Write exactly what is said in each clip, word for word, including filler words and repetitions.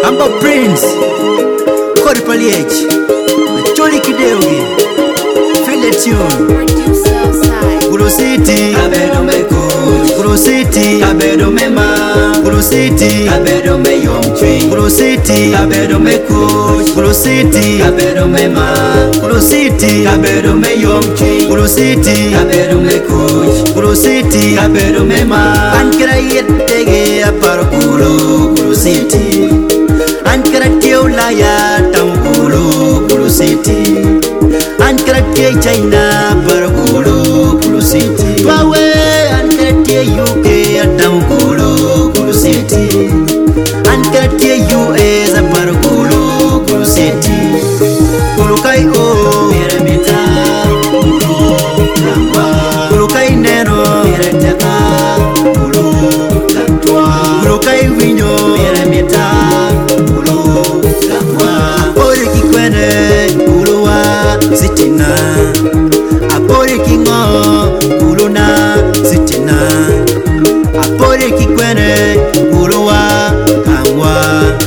Amba Prince Kori Paliech Choli Kideugi Feel the tune Guru City Abedo me coach Guru City Abedo me ma Guru City Abedo me yom tree Guru City Abedo me coach Guru City Abedo me ma Guru City Abedo me yom tree Guru City Abedo me coach Guru City Abedo me ma Ankara yetege aparo Guru Guru City Ankara teula ya tambulu Guru City Ankara te China aparo Guru Guru City Twawe ankara te U K atambulu Guru City Ankara te U S aparo Guru Guru City Guru kai o miremita Guru kamba Guru kai nero mireteka Guru katwa Guru kai winyo miremita Guru katwa Apori kikwene Guru wa sitina Apori kingo Guru na sitina Apori kikwene Guru wa kangwa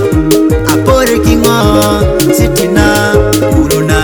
Apori kingo sitina Guru na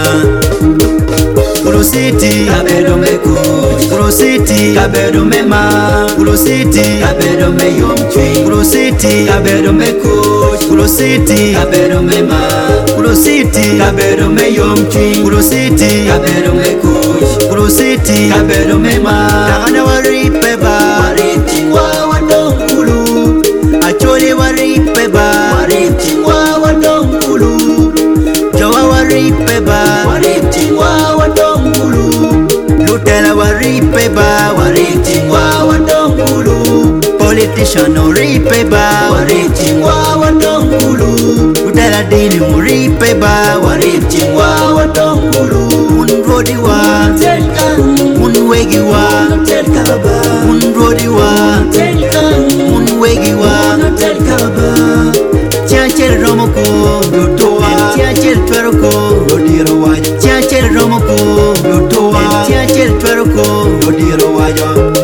Guru City Abedo me coach Guru City Abedo me ma Guru City Abedo me yom tree Guru City Abedo me coach Guru City Abedo me ma Guru City Abedo me yom tree Guru City Abedo me coach Guru City Abedo me ma Tangana wari peba Wari tingwa wadong Guru Acholi wari peba Wari tingwa wadong Guru Jawa wari peba Wari tingwa wadong Guru Lutela wari peba Wari tingwa wadong Guru Politician ori peba Wari tingwa wadong Guru Lutela dini ori peba Wari tingwa wadong Guru Unrodi wa Telkan Unwegi wa Telkaba Unrodi wa Telkan Unwegi wa Telkaba Tianchel Romoko Lutoa Tianchel Tweroko Lodiro wa Tianchel Romoko Lutoa Tianchel Tweroko Lodiro wa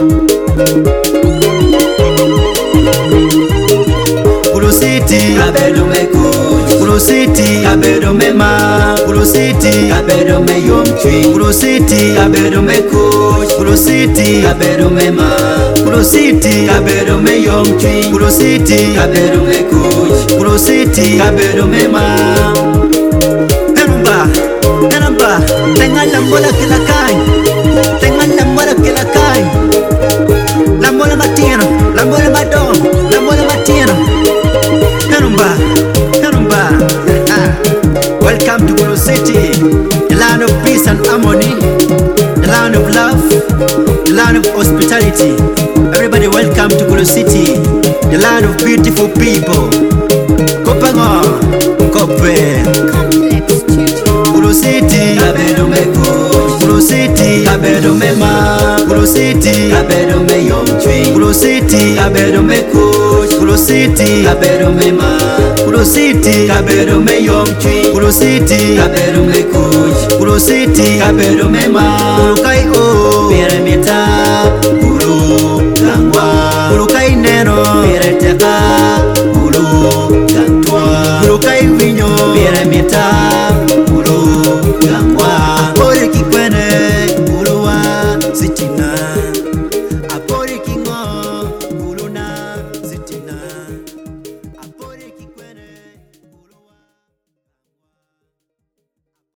Guru City Abedo me coach Guru City Abedo me ma Guru City Abedo me yom tree Guru City Abedo me coach Guru City Abedo me ma Guru City Abedo me yom tree Guru City Abedo me coach Guru City Abedo me ma Herumba Herumba Tenga lambola kila kai Tenga lambola kila kai Lambola matino Lambola madon Lambola matino Herumba Herumba Welcome to Guru City, the land of peace and harmony, the land of love, the land of hospitality. Everybody welcome to Guru City, the land of beautiful people. Kopango, Kope Guru City, Abedo me coach Guru City, Abedo me ma Guru City, Abedo me yom tree Guru City, Abedo me coach Guru City, Abedo me ma Guru City, Abedo me yom tree Guru City, Abedo me coach Guru City, Abedo me ma Guru kai o miremita Guru kangwa Guru kai neno mireteka Guru katwa Guru kai winyo miremita